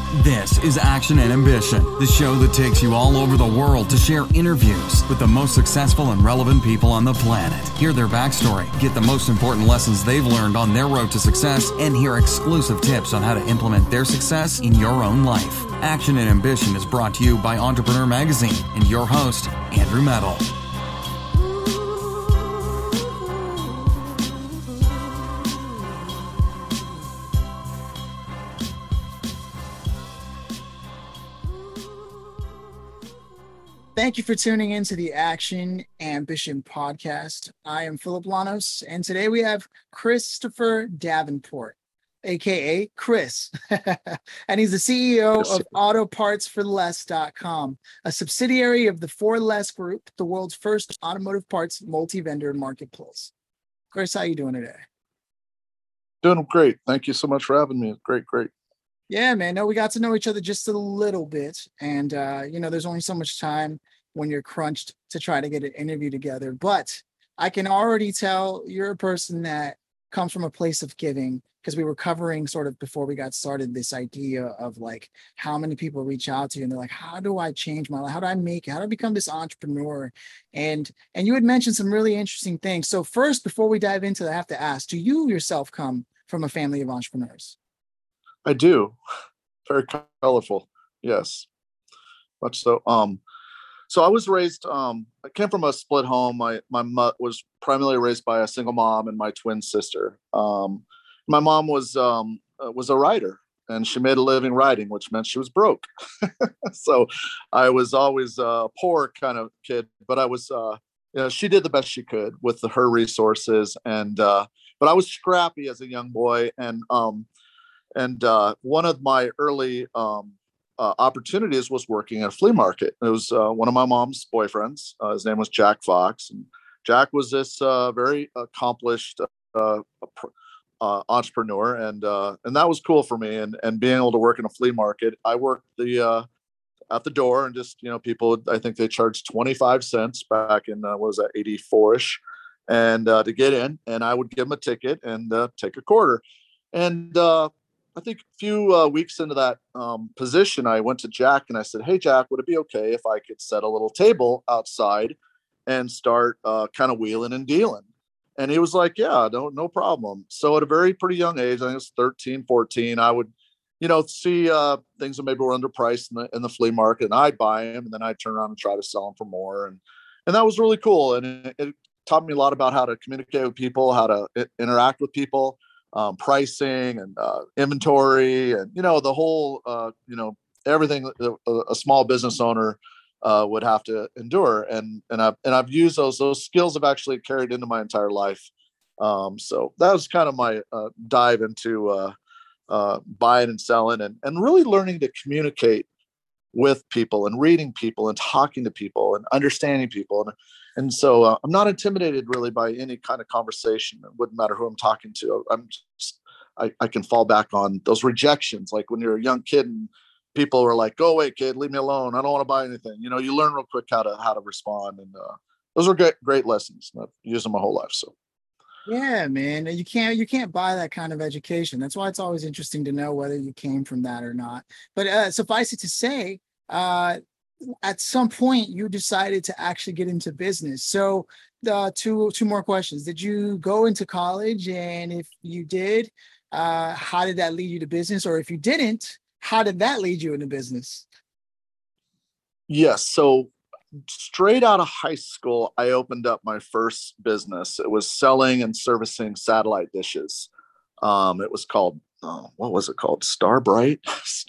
This is Action and Ambition, the show that takes you all over the world to share interviews with the most successful and relevant people on the planet. Hear their backstory, get the most important lessons they've learned on their road to success, and hear exclusive tips on how to implement their success in your own life. Action and Ambition is brought to you by Entrepreneur Magazine and your host, Andrew Metal. Thank you for tuning in to the Action Ambition podcast. I am Philip Lanos, and today we have Christopher Davenport, aka Chris. And he's the CEO of AutoPartsForLess.com, a subsidiary of the For Less Group, the world's first automotive parts multi-vendor marketplace. Chris, how you doing today? Doing great. Thank you so much for having me. Great. Yeah, man. No, we got to know each other just a little bit. And, there's only so much time when you're crunched to try to get an interview together. But I can already tell you're a person that comes from a place of giving, because we were covering sort of before we got started this idea of like how many people reach out to you and they're like, how do I change my life? How do I make it? How do I become this entrepreneur? And you had mentioned some really interesting things. So first, before we dive into that, I have to ask, do you yourself come from a family of entrepreneurs? I do. Very colorful. Yes, much so. So I was raised, I came from a split home. My mother was primarily raised by a single mom and my twin sister. My mom was a writer, and she made a living writing, which meant she was broke. So I was always a poor kind of kid, but I was, she did the best she could with her resources. And, but I was scrappy as a young boy. And one of my early opportunities was working at a flea market. It was one of my mom's boyfriends. His name was Jack Fox. And Jack was this very accomplished entrepreneur. And that was cool for me. And being able to work in a flea market, I worked at the door, and just, people, I think they charged 25 cents back in, 84-ish, and to get in, and I would give them a ticket and take a quarter. And I think a few weeks into that position, I went to Jack and I said, "Hey, Jack, would it be okay if I could set a little table outside and start kind of wheeling and dealing?" And he was like, "Yeah, no problem." So at a pretty young age, I think it was 13, 14, I would, see things that maybe were underpriced in the flea market, and I'd buy them, and then I'd turn around and try to sell them for more. And that was really cool. And it taught me a lot about how to communicate with people, how to interact with people. Pricing and inventory, and the whole everything a small business owner would have to endure, and I've used those skills have actually carried into my entire life. So that was kind of my dive into buying and selling, and really learning to communicate with people, and reading people, and talking to people, and understanding people. And so I'm not intimidated really by any kind of conversation. It wouldn't matter who I'm talking to. I can fall back on those rejections. Like when you're a young kid and people are like, "Go away, kid, leave me alone. I don't want to buy anything." You learn real quick how to respond. And those are great lessons. I've used them my whole life. So. Yeah, man, you can't buy that kind of education. That's why it's always interesting to know whether you came from that or not. But suffice it to say, at some point you decided to actually get into business. So two more questions. Did you go into college? And if you did, how did that lead you to business? Or if you didn't, how did that lead you into business? Yes. So straight out of high school, I opened up my first business. It was selling and servicing satellite dishes. It was called, what was it called? Starbright?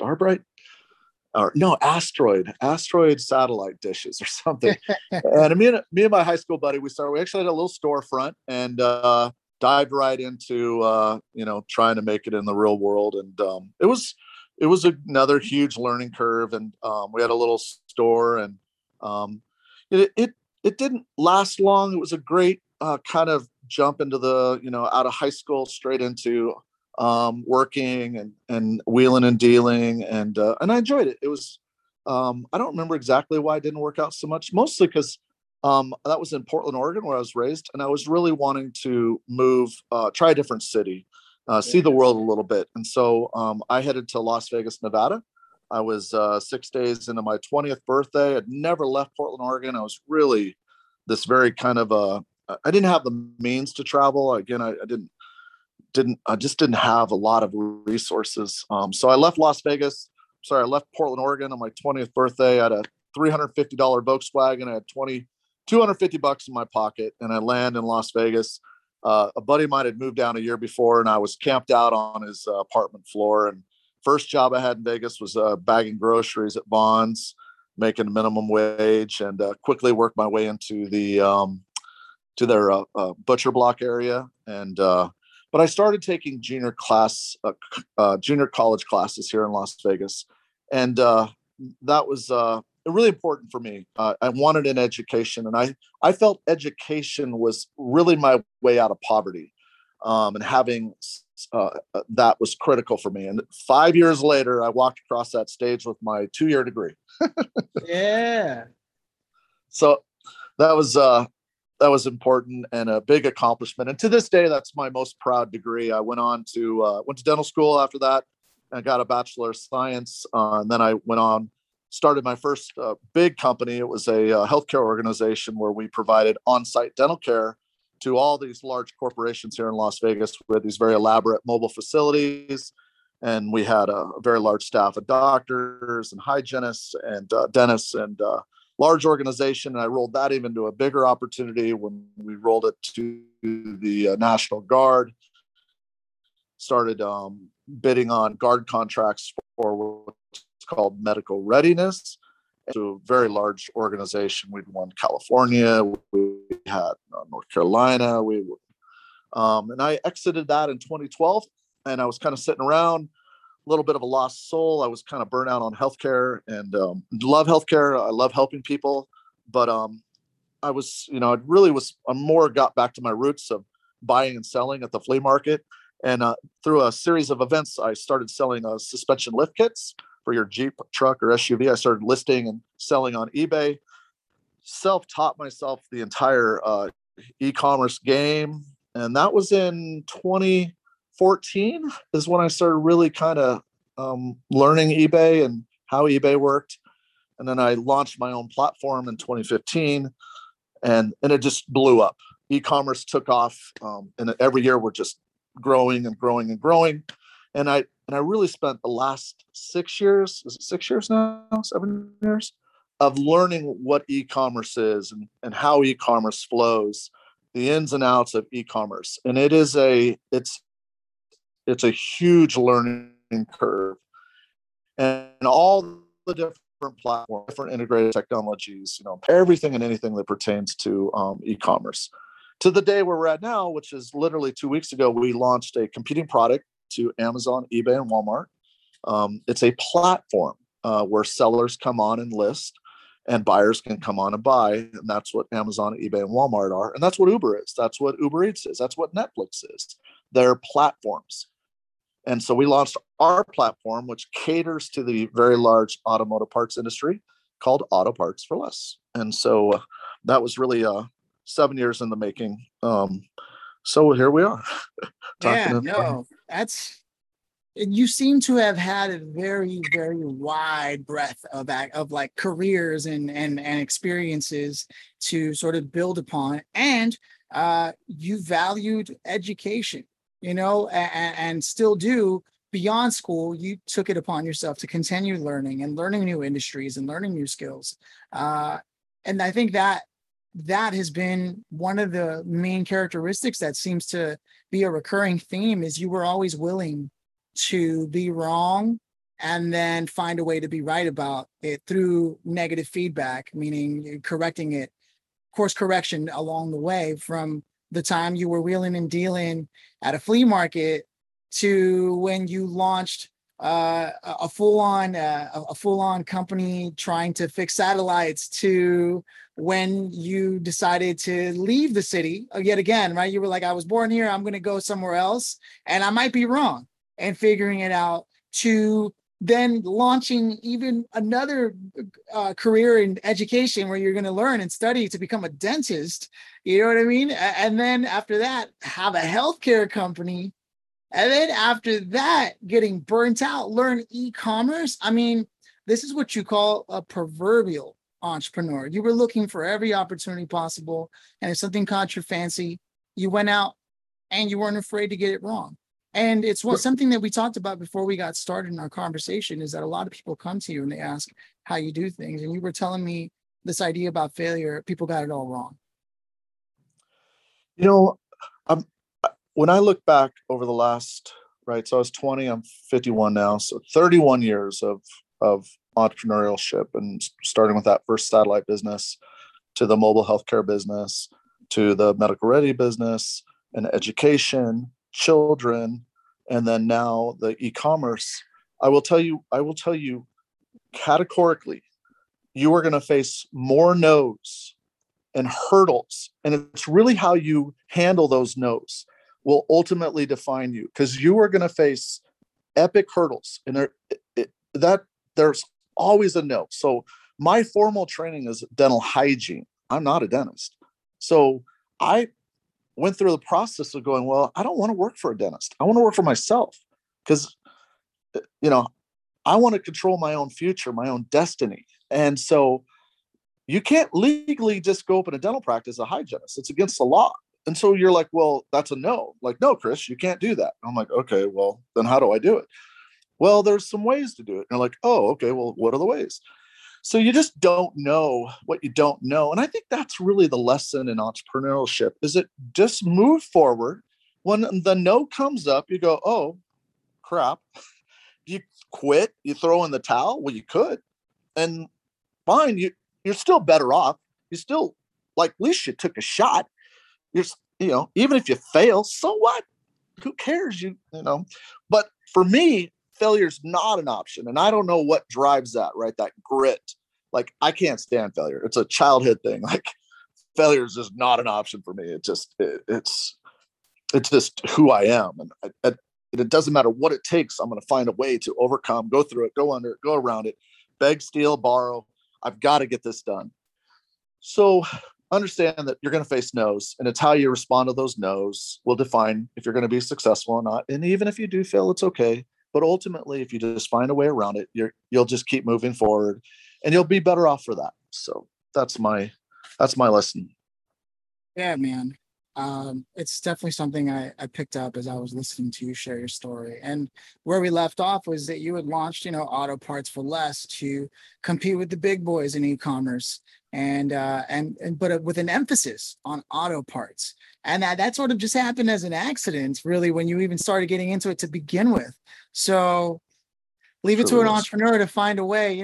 Or no, Asteroid satellite dishes or something. And me and my high school buddy, we actually had a little storefront, and dived right into trying to make it in the real world. And it was another huge learning curve. And we had a little store, and it didn't last long. It was a great kind of jump into the out of high school straight into working and wheeling and dealing, and I enjoyed it. It was I don't remember exactly why it didn't work out so much, mostly because that was in Portland, Oregon, where I was raised, and I was really wanting to move, try a different city, see the world a little bit. And so I headed to Las Vegas, Nevada, I was 6 days into my 20th birthday. I'd never left Portland, Oregon. I was really this very kind of I didn't have the means to travel. Again, I just didn't have a lot of resources. So I left Las Vegas. Sorry, I left Portland, Oregon on my 20th birthday. I had a $350 Volkswagen. I had $250 in my pocket, and I land in Las Vegas. A buddy of mine had moved down a year before, and I was camped out on his apartment floor. And first job I had in Vegas was bagging groceries at Vons, making a minimum wage, and quickly worked my way into to their butcher block area. And but I started taking junior college classes here in Las Vegas, and that was really important for me. I wanted an education, and I felt education was really my way out of poverty, and having that was critical for me. And 5 years later, I walked across that stage with my 2-year degree. Yeah. So that was important and a big accomplishment. And to this day, that's my most proud degree. I went to dental school after that. I got a Bachelor of Science. And then I went on, started my first big company. It was a healthcare organization where we provided on-site dental care to all these large corporations here in Las Vegas with these very elaborate mobile facilities. And we had a very large staff of doctors and hygienists and dentists and large organization. And I rolled that even to a bigger opportunity when we rolled it to the National Guard, started bidding on guard contracts for what's called medical readiness. To a very large organization. We'd won California, we had North Carolina, and I exited that in 2012. And I was kind of sitting around, a little bit of a lost soul. I was kind of burnt out on healthcare, and love healthcare. I love helping people, but I was, I more got back to my roots of buying and selling at the flea market. And through a series of events, I started selling suspension lift kits for your Jeep, truck, or SUV. I started listing and selling on eBay. Self-taught myself the entire e-commerce game. And that was in 2014 is when I started really kind of learning eBay and how eBay worked. And then I launched my own platform in 2015, and it just blew up. E-commerce took off, and every year we're just growing and growing and growing. And I really spent the last 6 years, is it 6 years now, 7 years, of learning what e-commerce is and how e-commerce flows, the ins and outs of e-commerce. And it's a huge learning curve. And all the different platforms, different integrated technologies, everything and anything that pertains to e-commerce. To the day where we're at now, which is literally 2 weeks ago, we launched a competing product to Amazon, eBay, and Walmart. It's a platform where sellers come on and list, and buyers can come on and buy. And that's what Amazon, eBay, and Walmart are. And that's what Uber is. That's what Uber Eats is. That's what Netflix is. They're platforms. And so we launched our platform, which caters to the very large automotive parts industry, called Auto Parts for Less. And so that was really 7 years in the making. So here we are. You seem to have had a very, very wide breadth of like careers and experiences to sort of build upon. And you valued education, and still do beyond school. You took it upon yourself to continue learning new industries and learning new skills. And I think that has been one of the main characteristics that seems to be a recurring theme, is you were always willing to be wrong and then find a way to be right about it through negative feedback, meaning correcting it, course correction along the way, from the time you were wheeling and dealing at a flea market to when you launched a full-on company trying to fix satellites, to when you decided to leave the city yet again, right? You were like, I was born here, I'm going to go somewhere else, and I might be wrong, and figuring it out, to then launching even another career in education where you're going to learn and study to become a dentist. You know what I mean? And then after that, have a healthcare company. And then after that, getting burnt out, learn e-commerce. I mean, this is what you call a proverbial entrepreneur. You were looking for every opportunity possible. And if something caught your fancy, you went out and you weren't afraid to get it wrong. And it's something that we talked about before we got started in our conversation, is that a lot of people come to you and they ask how you do things. And you were telling me this idea about failure, people got it all wrong. You know, when I look back over the last, right, so I was 20, I'm 51 now, so 31 years of entrepreneurship, and starting with that first satellite business to the mobile healthcare business to the medical ready business and education, children, and then now the e-commerce. I will tell you categorically, you are going to face more no's and hurdles. And it's really how you handle those no's will ultimately define you, because you are going to face epic hurdles. And there's always a no. So my formal training is dental hygiene. I'm not a dentist. So I went through the process of going, well, I don't want to work for a dentist. I want to work for myself, because, I want to control my own future, my own destiny. And so you can't legally just go open a dental practice as a hygienist. It's against the law. And so you're like, well, that's a no. Like, no, Chris, you can't do that. I'm like, okay, well, then how do I do it? Well, there's some ways to do it. And you're like, oh, okay, well, what are the ways? So you just don't know what you don't know. And I think that's really the lesson in entrepreneurship, is it just move forward. When the no comes up, you go, oh, crap. You quit, you throw in the towel. Well, you could. And fine, you're still better off. You still, like, at least you took a shot. Even if you fail, so what? Who cares? But for me, failure is not an option. And I don't know what drives that, right? That grit. Like, I can't stand failure. It's a childhood thing. Like, failure is just not an option for me. It's just who I am. And it doesn't matter what it takes. I'm going to find a way to overcome, go through it, go under it, go around it, beg, steal, borrow. I've got to get this done. So understand that you're going to face no's, and it's how you respond to those no's will define if you're going to be successful or not. And even if you do fail, it's okay. But ultimately, if you just find a way around it, you'll just keep moving forward, and you'll be better off for that. So that's my lesson. Yeah, man. It's definitely something I picked up as I was listening to you share your story. And where we left off was that you had launched, Auto Parts for Less to compete with the big boys in e-commerce, but with an emphasis on auto parts. And that sort of just happened as an accident, really, when you even started getting into it to begin with. So leave it to an entrepreneur to find a way,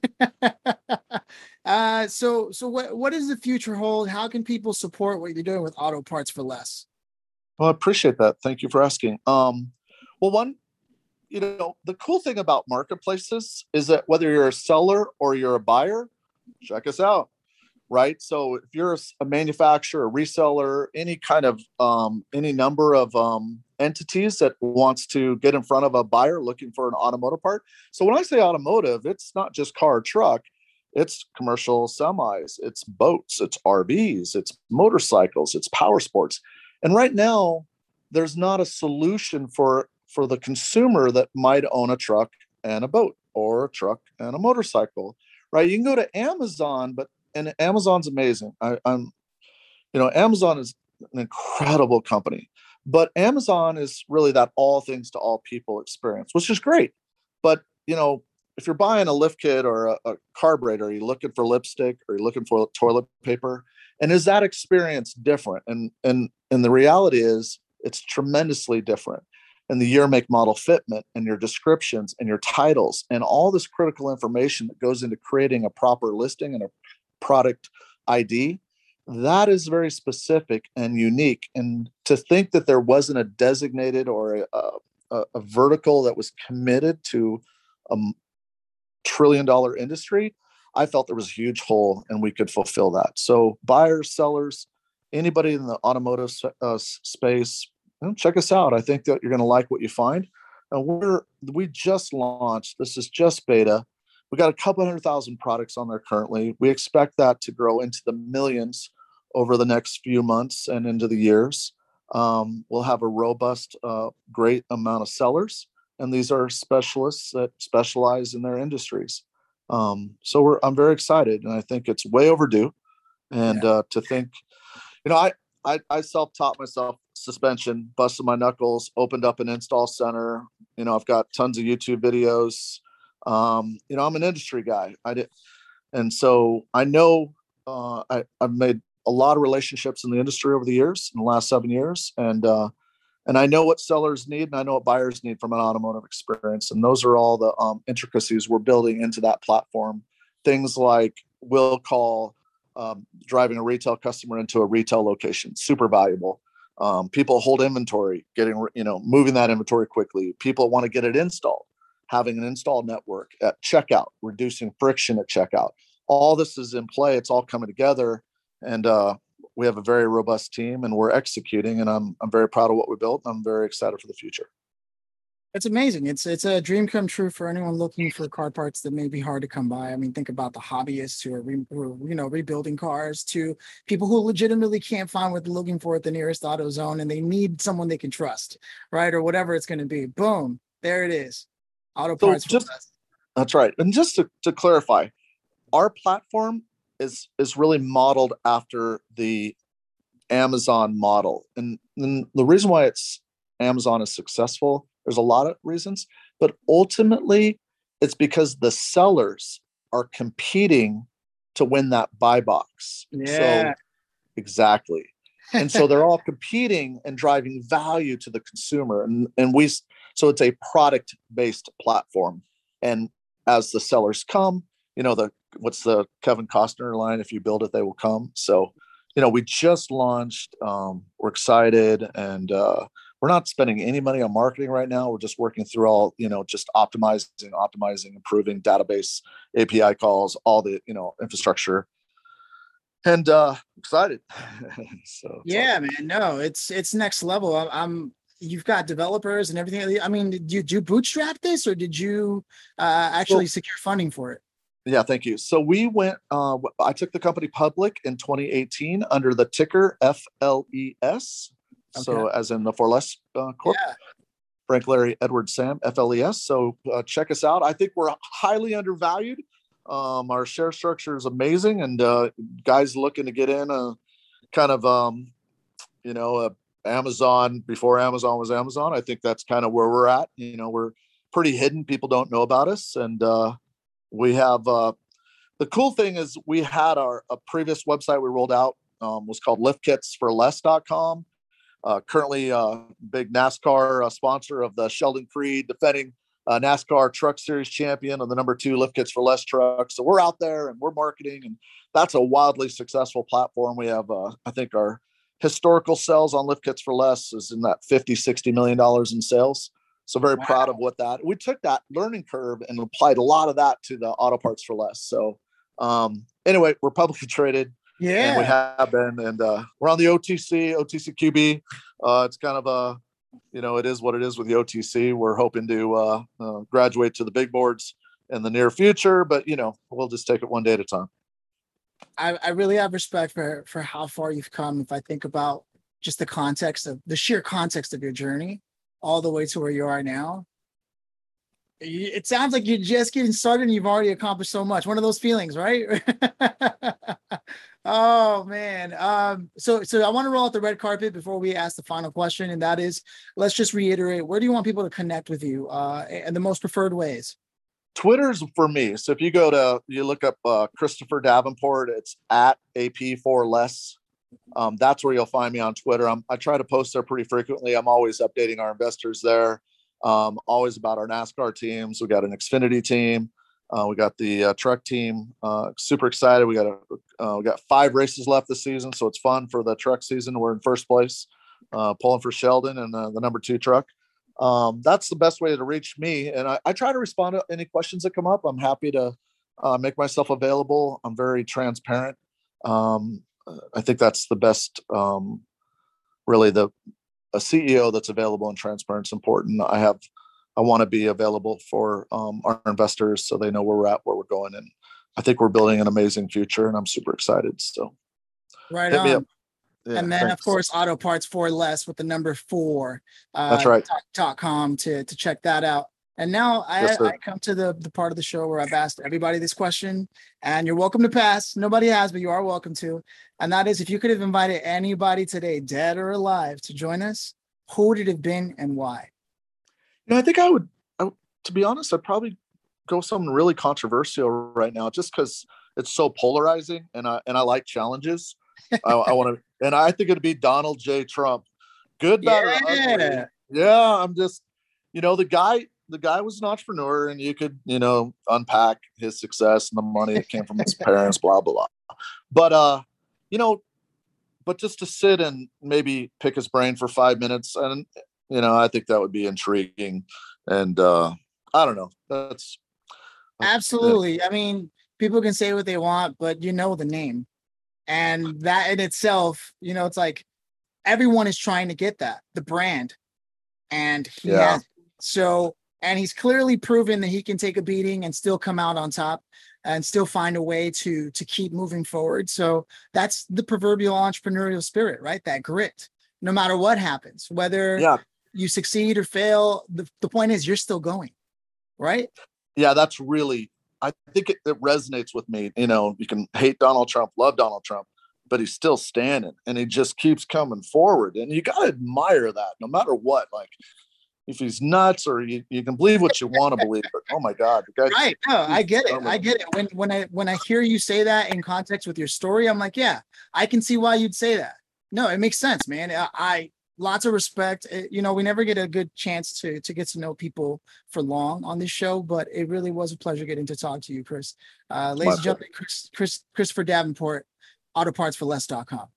So what does the future hold? How can people support what you're doing with Auto Parts for Less? Well, I appreciate that. Thank you for asking. Well, one, the cool thing about marketplaces is that whether you're a seller or you're a buyer, check us out, right? So if you're a manufacturer, a reseller, any kind of, any number of entities that wants to get in front of a buyer looking for an automotive part. So when I say automotive, it's not just car or truck. It's commercial semis, it's boats, it's RVs, it's motorcycles, it's power sports. And right now, there's not a solution for the consumer that might own a truck and a boat, or a truck and a motorcycle, right? You can go to Amazon, and Amazon's amazing. Amazon is an incredible company, but Amazon is really that all things to all people experience, which is great. But, if you're buying a lift kit or a carburetor, are you looking for lipstick, or are you looking for toilet paper? And is that experience different? And the reality is it's tremendously different. And the year, make, model, fitment, and your descriptions and your titles and all this critical information that goes into creating a proper listing and a product ID, that is very specific and unique. And to think that there wasn't a designated or a vertical that was committed to a trillion-dollar industry, I felt there was a huge hole and we could fulfill that. So buyers, sellers, anybody in the automotive space, check us out. I think that you're going to like what you find. We just launched. This is just beta. We got a couple 100,000 products on there currently. We expect that to grow into the millions over the next few months and into the years. We'll have a robust, great amount of sellers. And these are specialists that specialize in their industries. So I'm very excited, and I think it's way overdue. And to think, I self-taught myself suspension, busted my knuckles, opened up an install center. I've got tons of YouTube videos. I'm an industry guy. And so I know I've made a lot of relationships in the industry over the years, in the last 7 years, and I know what sellers need, and I know what buyers need from an automotive experience, and those are all the intricacies we're building into that platform. Things like will call. Driving a retail customer into a retail location, super valuable. People hold inventory, moving that inventory quickly. People want to get it installed, having an install network at checkout, reducing friction at checkout. All this is in play. It's all coming together, and we have a very robust team, and we're executing. And I'm very proud of what we built. I'm very excited for the future. It's amazing. It's a dream come true for anyone looking for car parts that may be hard to come by. I mean, think about the hobbyists who are rebuilding cars, to people who legitimately can't find what they're looking for at the nearest AutoZone, and they need someone they can trust, right? Or whatever it's going to be. Boom, there it is. Auto parts. That's right. And just to clarify, our platform is really modeled after the Amazon model, and the reason why Amazon is successful. There's a lot of reasons, but ultimately it's because the sellers are competing to win that buy box. Yeah. So exactly. And so they're all competing and driving value to the consumer. So it's a product-based platform. And as the sellers come, what's the Kevin Costner line? If you build it, they will come. So, we just launched, we're excited, and we're not spending any money on marketing right now. We're just working through all, just optimizing, improving database, API calls, all the, infrastructure, and excited. So yeah, man, no, it's next level. You've got developers and everything. I mean, did you bootstrap this, or did you actually secure funding for it? Yeah, thank you. So we went, I took the company public in 2018 under the ticker FLES. Okay. So as in the For Less Corp. Yeah. Frank, Larry, Edward, Sam, FLES. So check us out. I think we're highly undervalued. Our share structure is amazing, and guys looking to get in Amazon before Amazon was Amazon. I think that's kind of where we're at. We're pretty hidden. People don't know about us, and we have the cool thing is we had a previous website we rolled out was called liftkitsforless.com. Currently big NASCAR sponsor of the Sheldon Creed, defending NASCAR Truck Series champion of the number 2 Lift Kits for Less truck. So we're out there and we're marketing, and that's a wildly successful platform. We have, I think our historical sales on Lift Kits for Less is in that $50-60 million in sales. So very proud of we took that learning curve and applied a lot of that to the Auto Parts for Less. So anyway, we're publicly traded. Yeah, and we have been, and we're on the OTCQB. It's kind of it is what it is with the OTC. We're hoping to graduate to the big boards in the near future, but we'll just take it one day at a time. I really have respect for how far you've come. If I think about just the sheer context of your journey, all the way to where you are now, it sounds like you're just getting started and you've already accomplished so much. One of those feelings, right? Oh man. So I want to roll out the red carpet before we ask the final question, and that is, let's just reiterate, where do you want people to connect with you and the most preferred ways? Twitter's for me. So if you look up Christopher Davenport, it's at AP4Less. That's where you'll find me on Twitter. I try to post there pretty frequently. I'm always updating our investors there. Always about our NASCAR teams. We got an Xfinity team. We got the truck team. Super excited. We got 5 races left this season, so it's fun for the truck season. We're in first place, pulling for Sheldon and the number 2 truck. That's the best way to reach me, and I try to respond to any questions that come up. I'm happy to make myself available. I'm very transparent. I think that's the best. Really, a CEO that's available and transparent is important. I want to be available for our investors so they know where we're at, where we're going, and I think we're building an amazing future, and I'm super excited. So, right on. Yeah, and then, thanks. Of course, Auto Parts for Less with the number 4. That's right. .com to check that out. And now Yes, I come to the part of the show where I've asked everybody this question, and you're welcome to pass. Nobody has, but you are welcome to. And that is, if you could have invited anybody today, dead or alive, to join us, who would it have been and why? I think I would, to be honest, I'd probably go something really controversial right now, just because it's so polarizing, and I like challenges. I want to, and I think it'd be Donald J. Trump. Good, bad, or ugly. Yeah, I'm just, the guy was an entrepreneur, and you could, unpack his success and the money that came from his parents, blah, blah, blah. But, but just to sit and maybe pick his brain for 5 minutes, and, I think that would be intriguing. And I don't know. That's absolutely. Yeah. I mean, people can say what they want, but the name. And that in itself, it's like everyone is trying to get that, the brand. And he has. So, and he's clearly proven that he can take a beating and still come out on top and still find a way to keep moving forward. So that's the proverbial entrepreneurial spirit, right? That grit, no matter what happens, whether you succeed or fail, the point is you're still going, right? Yeah, that's really, I think it resonates with me. You can hate Donald Trump, love Donald Trump, but he's still standing and he just keeps coming forward. And you got to admire that no matter what. Like, if he's nuts, or you can believe what you want to believe, but oh my God, the guy. Right. No, I get it. I get it. When I hear you say that in context with your story, I'm like, yeah, I can see why you'd say that. No, it makes sense, man. I lots of respect. We never get a good chance to get to know people for long on this show, but it really was a pleasure getting to talk to you, Chris. Ladies and gentlemen, Christopher Davenport, autopartsforless.com.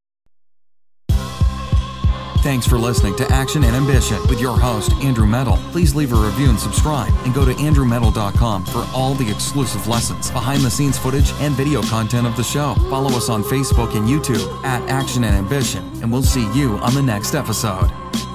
Thanks for listening to Action and Ambition with your host, Andrew Metal. Please leave a review and subscribe, and go to andrewmetal.com for all the exclusive lessons, behind-the-scenes footage, and video content of the show. Follow us on Facebook and YouTube at Action and Ambition, and we'll see you on the next episode.